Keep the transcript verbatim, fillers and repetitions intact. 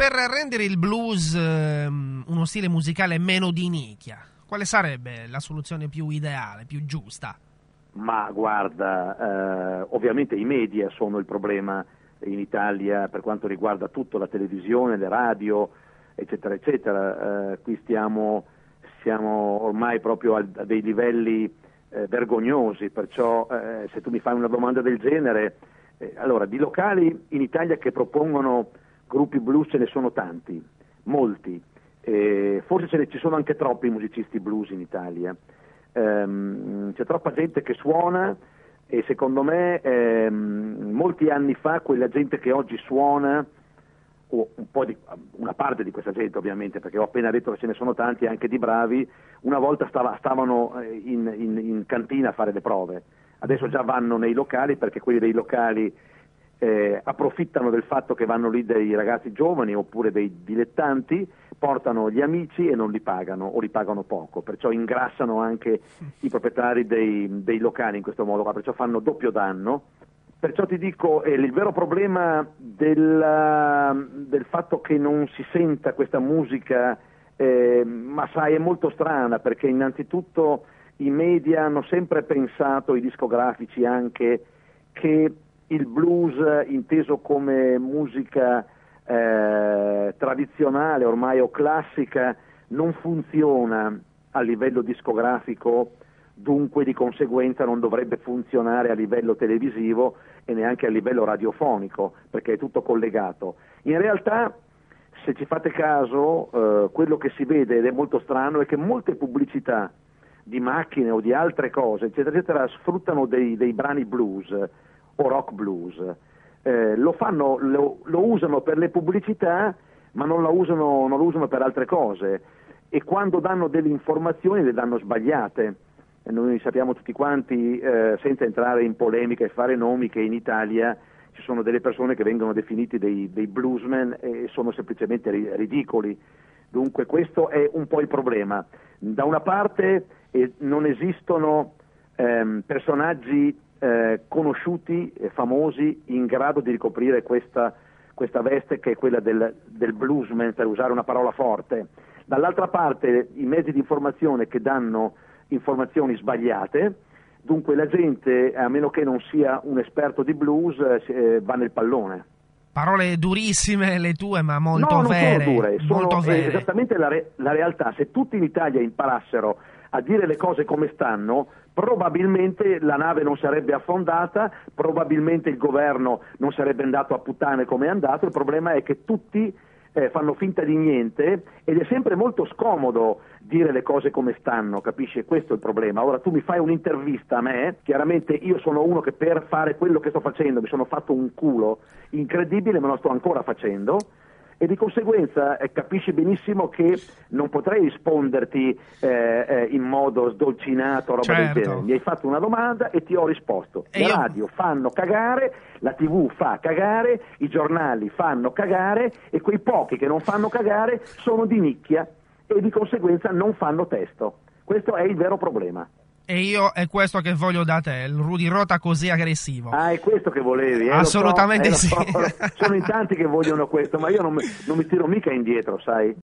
per rendere il blues ehm, uno stile musicale meno di nicchia, quale sarebbe la soluzione più ideale, più giusta? Ma guarda, eh, ovviamente i media sono il problema in Italia per quanto riguarda tutto, la televisione, le radio, eccetera, eccetera. Eh, qui stiamo, siamo ormai proprio a, a dei livelli eh, vergognosi, perciò eh, se tu mi fai una domanda del genere, eh, allora, di locali in Italia che propongono gruppi blues ce ne sono tanti, molti, eh, forse ce ne, ci sono anche troppi musicisti blues in Italia. Um, c'è troppa gente che suona e secondo me um, molti anni fa quella gente che oggi suona, o un po' di, una parte di questa gente ovviamente, perché ho appena detto che ce ne sono tanti anche di bravi, una volta stava, stavano in, in, in cantina a fare le prove, adesso già vanno nei locali, perché quelli dei locali eh, approfittano del fatto che vanno lì dei ragazzi giovani oppure dei dilettanti, portano gli amici e non li pagano o li pagano poco, perciò ingrassano anche i proprietari dei, dei locali in questo modo qua, perciò fanno doppio danno. Perciò ti dico, eh, il vero problema del, del fatto che non si senta questa musica, eh, ma sai, è molto strana, perché innanzitutto i media hanno sempre pensato, i discografici anche, che il blues inteso come musica eh, tradizionale ormai o classica non funziona a livello discografico, dunque di conseguenza non dovrebbe funzionare a livello televisivo e neanche a livello radiofonico, perché è tutto collegato. In realtà, se ci fate caso, eh, quello che si vede, ed è molto strano, è che molte pubblicità di macchine o di altre cose, eccetera, eccetera, sfruttano dei, dei brani blues o rock blues. Eh, lo fanno, lo, lo usano per le pubblicità, ma non, la usano, non lo usano per altre cose, e quando danno delle informazioni le danno sbagliate. E noi sappiamo tutti quanti, eh, senza entrare in polemica e fare nomi, che in Italia ci sono delle persone che vengono definiti dei, dei bluesmen e sono semplicemente ri- ridicoli. Dunque questo è un po' il problema. Da una parte eh, non esistono ehm, personaggi Eh, conosciuti e famosi in grado di ricoprire questa, questa veste, che è quella del, del bluesman, per usare una parola forte. Dall'altra parte i mezzi di informazione che danno informazioni sbagliate, dunque la gente, a meno che non sia un esperto di blues, eh, va nel pallone. Parole durissime le tue, ma molto no, non vere. sono dure, sono molto vere. esattamente la, re- la realtà. Se tutti in Italia imparassero a dire le cose come stanno, probabilmente la nave non sarebbe affondata, probabilmente il governo non sarebbe andato a puttane come è andato. Il problema è che tutti eh, fanno finta di niente, ed è sempre molto scomodo dire le cose come stanno, capisci? Questo è il problema. Ora tu mi fai un'intervista a me, chiaramente io sono uno che per fare quello che sto facendo mi sono fatto un culo incredibile, ma lo sto ancora facendo, e di conseguenza eh, capisci benissimo che non potrei risponderti eh, eh, in modo sdolcinato, roba certo. del genere. Mi hai fatto una domanda e ti ho risposto. E Le io... radio fanno cagare, la tivù fa cagare, i giornali fanno cagare, e quei pochi che non fanno cagare sono di nicchia e di conseguenza non fanno testo. Questo è il vero problema. E io è questo che voglio da te, il Rudy Rota così aggressivo. Ah, è questo che volevi? Eh? Assolutamente Lo so, eh, sì. lo so. Sono in tanti che vogliono questo, ma io non mi, non mi tiro mica indietro, sai?